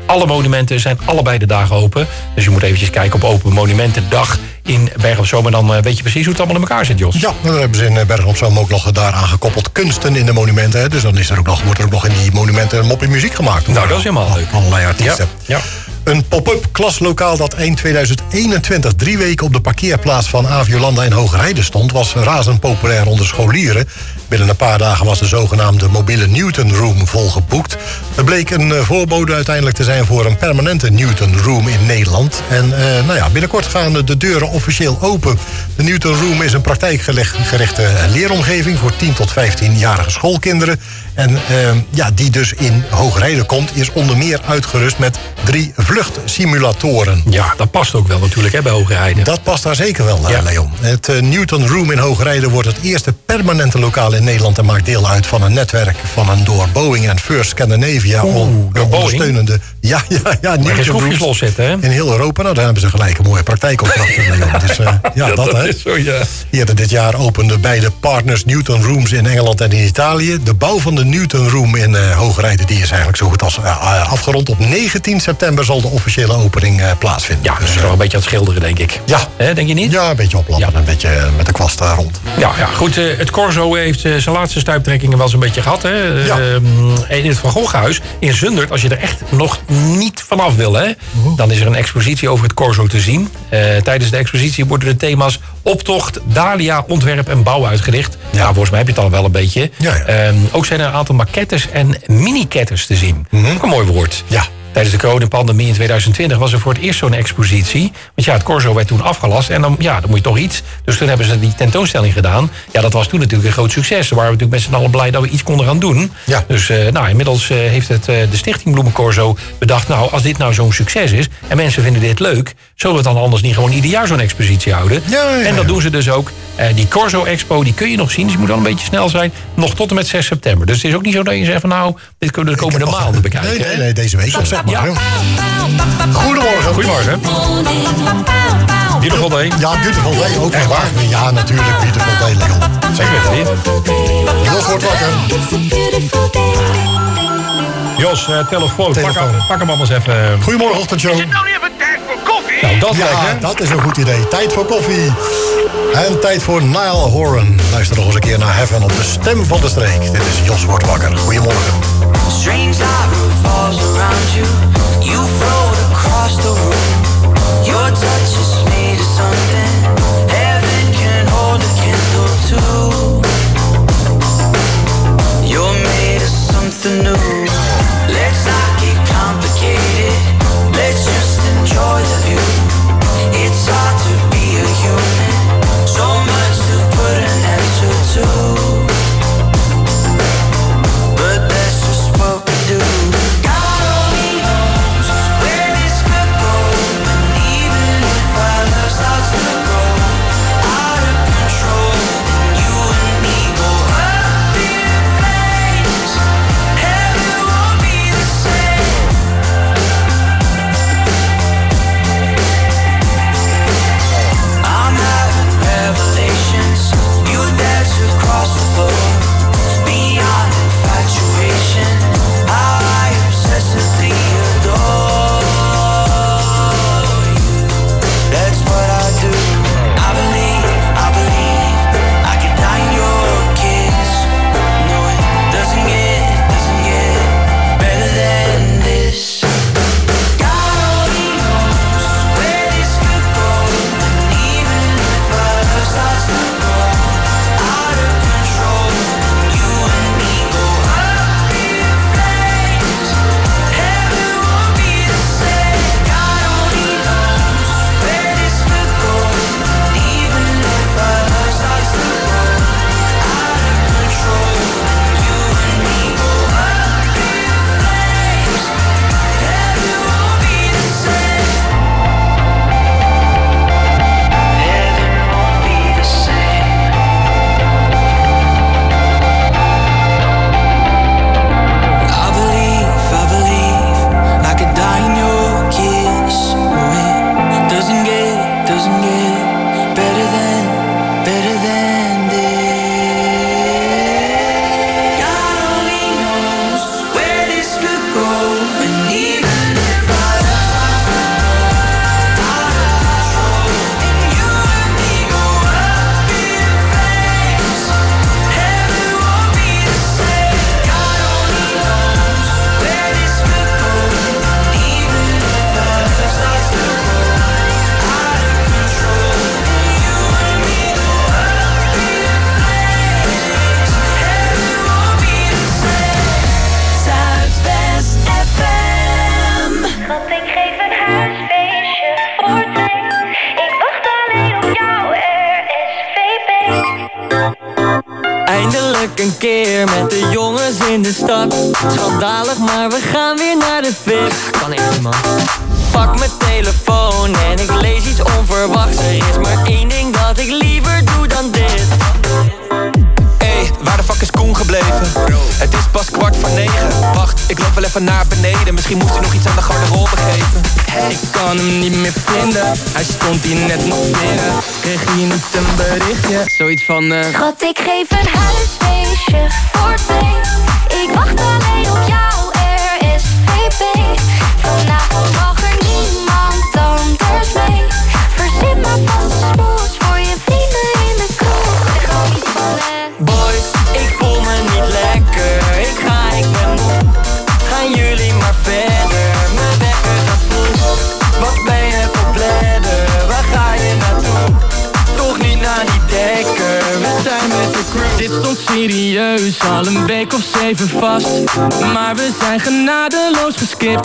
Alle monumenten zijn allebei de dagen open. Dus je moet eventjes kijken op Open Monumentendag in Bergen op Zoom. En dan uh, weet je precies hoe het allemaal in elkaar zit, Jos. Ja, dan hebben ze in Bergen op Zoom ook nog daaraan gekoppeld kunsten in de monumenten. Hè. Dus dan is er ook nog, wordt er ook nog in die monumenten moppie muziek gemaakt. Nou, dat is helemaal leuk. Allerlei artiesten. Ja. ja. Een pop-up klaslokaal dat eind tweeduizend eenentwintig drie weken op de parkeerplaats van Aviolanda in Hoogrijden stond, was razend populair onder scholieren. Binnen een paar dagen was de zogenaamde mobiele Newton Room volgeboekt. Het bleek een uh, voorbode uiteindelijk te zijn voor een permanente Newton Room in Nederland. En uh, nou ja, binnenkort gaan de deuren officieel open. De Newton Room is een praktijkgerichte leeromgeving voor tien tot vijftienjarige schoolkinderen. En uh, ja, die dus in Hoogrijden komt, is onder meer uitgerust met drie vluchtsimulatoren. Ja, dat past ook wel natuurlijk hè, bij Hoogrijden. Dat past daar zeker wel, ja. Leon. Het uh, Newton Room in Hoogrijden wordt het eerste permanente lokaal in Nederland en maakt deel uit van een netwerk van een door Boeing en First Scandinavia Oeh, on, door ondersteunende. Ja, ja, ja. Newton Rooms loszetten, hè? In heel Europa. Nou, daar hebben ze gelijk een mooie praktijkopdracht. dus, uh, ja, ja, dat, dat hè. is zo, ja. Eerder dit jaar openden beide partners Newton Rooms in Engeland en in Italië. De bouw van de Newton Room in uh, Hoogrijden die is eigenlijk zo goed als uh, afgerond. Op negentien september zal de officiële opening uh, plaatsvinden. Ja, dus is wel een beetje aan het schilderen, denk ik. Ja. He, denk je niet? Ja, een beetje oplappen. Ja. Een beetje uh, met de kwast daar rond. Ja, ja goed. Uh, het Corso heeft uh, zijn laatste stuiptrekkingen wel eens een beetje gehad. Hè? Ja. Uh, in het Van Goghhuis in Zundert, als je er echt nog niet vanaf wil, hè, uh-huh. dan is er een expositie over het Corso te zien. Uh, tijdens de expositie worden de thema's optocht, Dahlia, ontwerp en bouw uitgelicht. Ja. Nou, volgens mij heb je het al wel een beetje. Ja, ja. Uh, ook zijn er een aantal maquettes en mini-ketters te zien. Uh-huh. Ook een mooi woord. Ja. Tijdens de coronapandemie in tweeduizend twintig was er voor het eerst zo'n expositie. Want ja, het Corso werd toen afgelast en dan, ja, dan moet je toch iets. Dus toen hebben ze die tentoonstelling gedaan. Ja, dat was toen natuurlijk een groot succes. Daar waren we natuurlijk met z'n allen blij dat we iets konden gaan doen. Ja. Dus uh, nou, inmiddels uh, heeft het, uh, de Stichting Bloemencorso bedacht, nou, als dit nou zo'n succes is en mensen vinden dit leuk, zullen we het dan anders niet gewoon ieder jaar zo'n expositie houden? Ja, ja, ja. En dat doen ze dus ook. Uh, die Corso Expo, die kun je nog zien, dus je moet wel een beetje snel zijn. Nog tot en met zes september. Dus het is ook niet zo dat je zegt van nou, dit kunnen we de komende maanden bekijken. Nee, nee, nee, deze week nog, zeg maar. Ja. Goedemorgen. Goedemorgen. Beautiful day. Ja, beautiful day. Ook echt waar. Ja, natuurlijk. Beautiful day, Leon. Zeker weten niet. Jos wordt wakker. Jos, uh, telefoon. telefoon. Pak, hem, pak hem anders even. Goedemorgen, ochtendshow. Is het nou niet even tijd voor koffie? Nou, dat ja, lekker. Dat is een goed idee. Tijd voor koffie. En tijd voor Niall Horan. Luister nog eens een keer naar Heaven op de stem van de streek. Dit is Jos wordt wakker. Goedemorgen. Strange light falls around you. You float across the room. Your touch is made of something heaven can hold a candle to. You're made of something new. Let's not get complicated. Let's just enjoy the view. It's hard to be a human. So much to put an answer to. But that's just what we do. God only knows where this could go. And even if I een keer met de jongens in de stad. Schandalig, maar we gaan weer naar de fit. Kan echt niet, man. Pak mijn telefoon en ik lees iets onverwachts. Er is maar één ding dat ik liever doe dan dit. Hey, waar de fuck is Koen gebleven? Het is pas kwart voor negen. Wacht, ik loop wel even naar beneden. Misschien moest hij nog iets aan de garderobe geven. Ik kan hem niet meer vinden. Hij stond hier net nog binnen. Kreeg hier niet een berichtje? Zoiets van uh... Schat, ik geef een huisfeestje voor twee. Ik wacht alleen op jou, R S V P. Vanavond mag er niemand anders mee. Verzin maar vast een smoes voor je vrienden in de kroeg. Zeg gewoon iets van eh. Boys, ik voel me niet lekker. Ik ga, ik ben moe. Gaan jullie maar verder. Mijn wekker gaat vroeg. Wat ben je voor bladder? Waar ga je naartoe? Toch niet naar die dekker. We zijn met de crew. Dit stond serieus al een week of zeven vast. Maar we zijn genadeloos geskipt.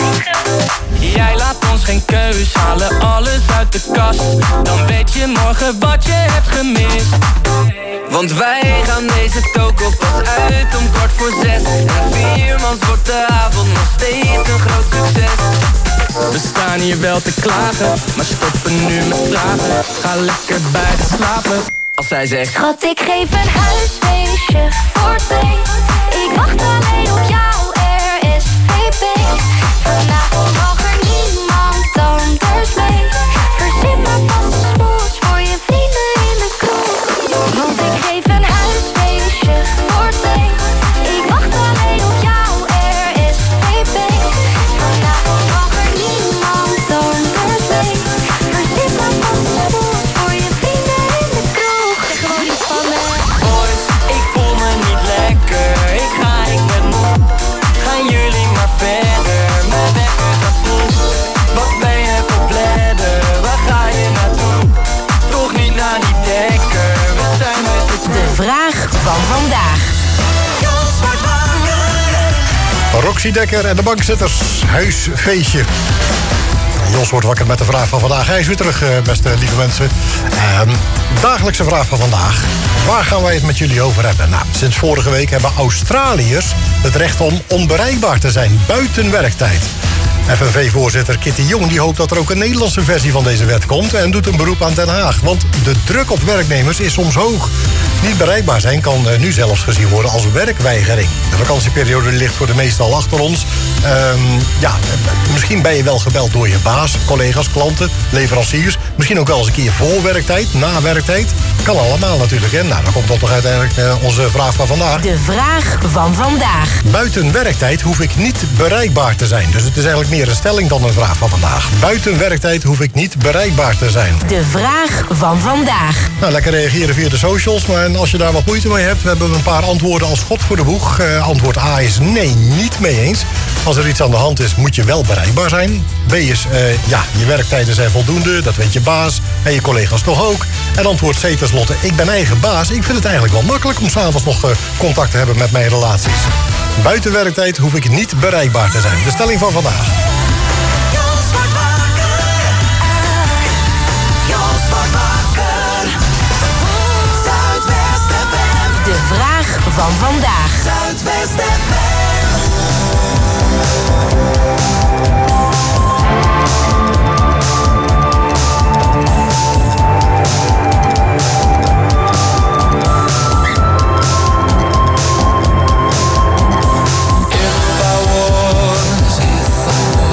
Jij laat ons geen keus, halen alles uit de kast. Dan weet je morgen wat je hebt gemist. Want wij gaan deze toko pas uit om kwart voor zes. En viermans wordt de avond nog steeds een groot succes. We staan hier wel te klagen, maar stoppen nu met vragen. Ga lekker bij de slapen, als zij zegt: Schat, ik geef een huisfeestje voor twee. Ik wacht alleen op jou, R S V P. Vanavond mag er niemand anders mee. Verzin maar vast een smoes voor je vrienden in de kroeg. Want ik geef een huisfeestje voor twee. Ik wacht alleen op jou, R S V P. Vanavond mag er niemand anders mee. Verzin maar vast een smoes voor je vrienden in de kroeg. Zeg gewoon iets van me. Boys, ik voel me niet lekker. Ik ga, ik ben moe. Gaan jullie maar verder. Mijn wekker gaat vroeg. Wat ben je voor bladder? Waar ga je naartoe? Toch niet naar die dekker. We zijn met de crew. De vraag van vandaag. Roxy Dekker en de bankzitters. Huisfeestje. Jos wordt wakker met de vraag van vandaag. Hij is weer terug, eh, beste lieve mensen. Ehm, dagelijkse vraag van vandaag. Waar gaan wij het met jullie over hebben? Nou, sinds vorige week hebben Australiërs het recht om onbereikbaar te zijn buiten werktijd. F N V-voorzitter Kitty Jong die hoopt dat er ook een Nederlandse versie van deze wet komt en doet een beroep aan Den Haag. Want de druk op werknemers is soms hoog. Niet bereikbaar zijn kan nu zelfs gezien worden als werkweigering. De vakantieperiode ligt voor de meesten al achter ons. Um, ja, misschien ben je wel gebeld door je baas, collega's, klanten, leveranciers. Misschien ook wel eens een keer voor werktijd, na werktijd. Kan allemaal natuurlijk, hè? Nou, dan komt dat toch uiteindelijk uh, onze vraag van vandaag. De vraag van vandaag. Buiten werktijd hoef ik niet bereikbaar te zijn. Dus het is eigenlijk meer een stelling dan een vraag van vandaag. Buiten werktijd hoef ik niet bereikbaar te zijn. De vraag van vandaag. Nou, lekker reageren via de socials. Maar als je daar wat moeite mee hebt, we hebben een paar antwoorden als schot voor de boeg. Uh, antwoord A is nee, niet mee eens. Als er iets aan de hand is, moet je wel bereikbaar zijn. B is, uh, ja, je werktijden zijn voldoende, dat weet je baas. En je collega's toch ook. En antwoord C tenslotte, ik ben eigen baas. Ik vind het eigenlijk wel makkelijk om s'avonds nog uh, contact te hebben met mijn relaties. Buiten werktijd hoef ik niet bereikbaar te zijn. De stelling van vandaag. De vraag van vandaag. Zuidwest F M. If I was, if I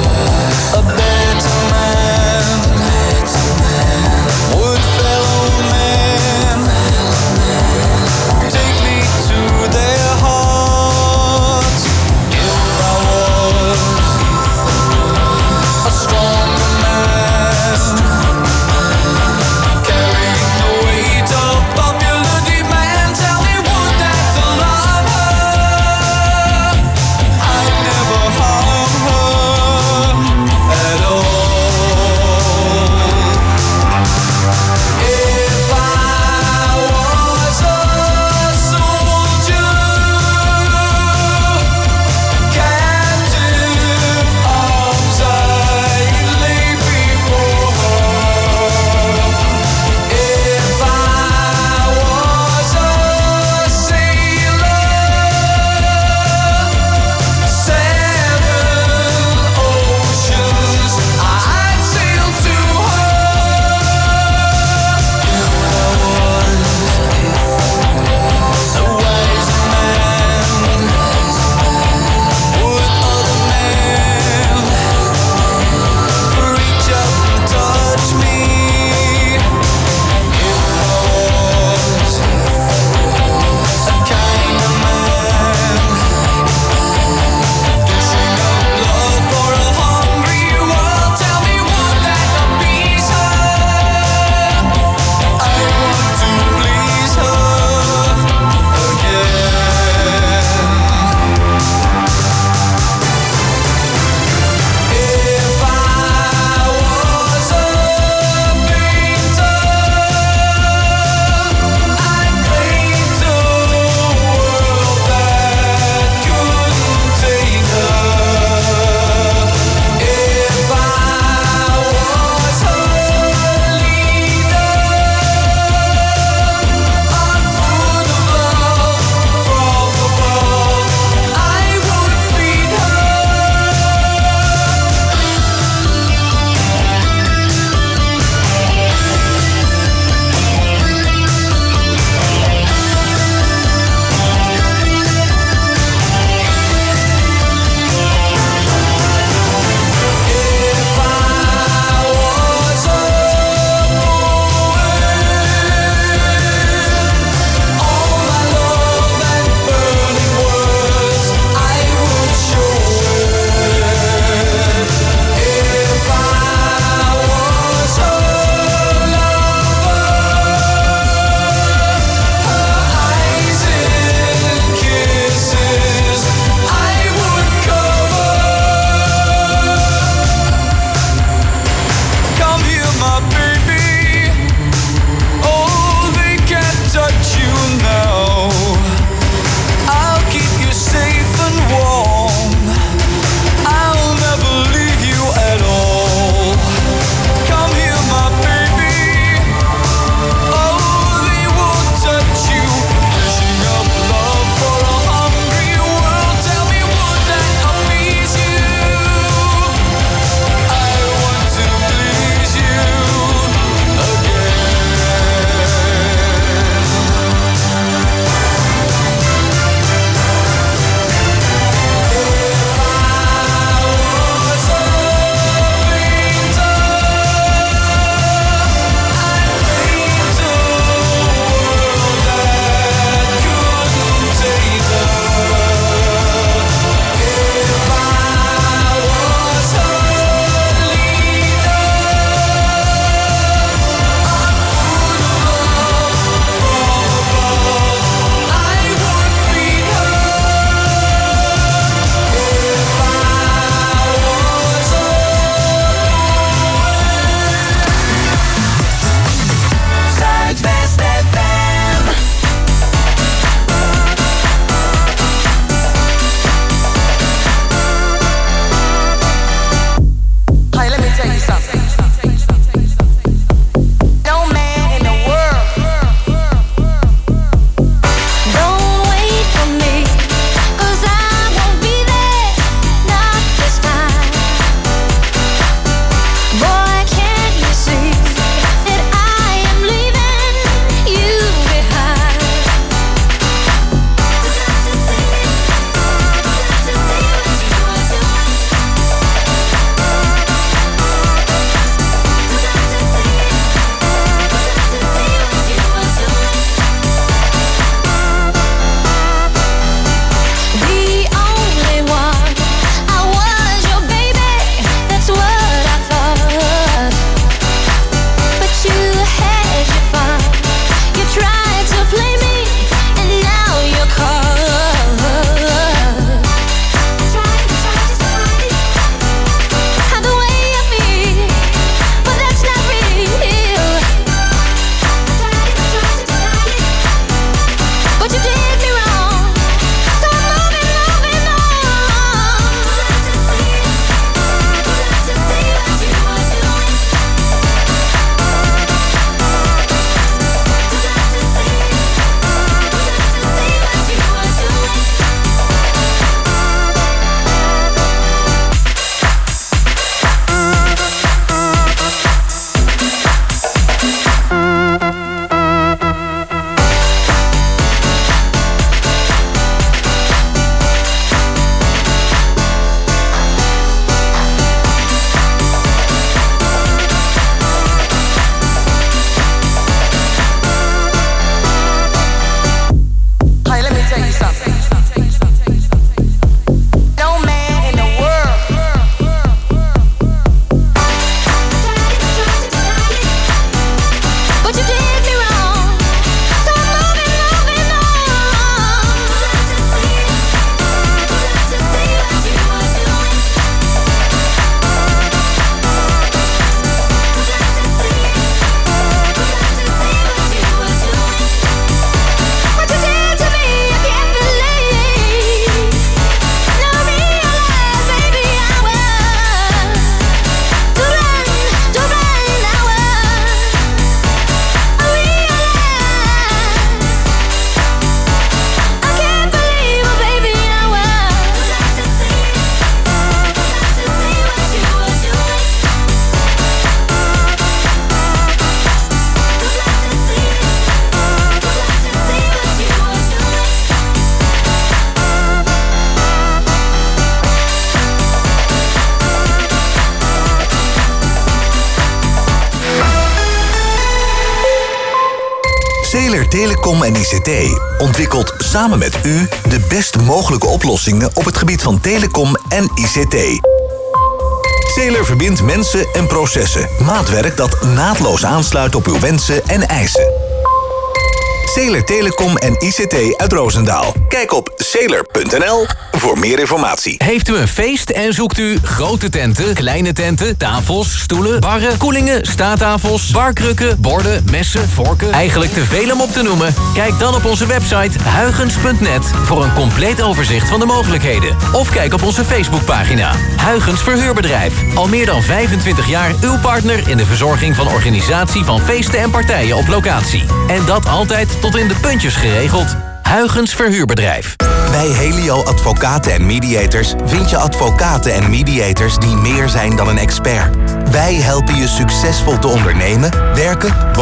Zeler Telecom en I C T ontwikkelt samen met u de best mogelijke oplossingen op het gebied van telecom en I C T. Zeler verbindt mensen en processen. Maatwerk dat naadloos aansluit op uw wensen en eisen. Zeler Telecom en I C T uit Roosendaal. Kijk op zeler punt n l voor meer informatie. Heeft u een feest en zoekt u grote tenten, kleine tenten, tafels, stoelen, barren, koelingen, staattafels, barkrukken, borden, messen, vorken? Eigenlijk te veel om op te noemen? Kijk dan op onze website huygens punt net voor een compleet overzicht van de mogelijkheden. Of kijk op onze Facebookpagina. Huygens Verhuurbedrijf. Al meer dan vijfentwintig jaar uw partner in de verzorging van organisatie van feesten en partijen op locatie. En dat altijd tot in de puntjes geregeld. Huygens Verhuurbedrijf. Bij Helio Advocaten en Mediators vind je advocaten en mediators die meer zijn dan een expert. Wij helpen je succesvol te ondernemen, werken,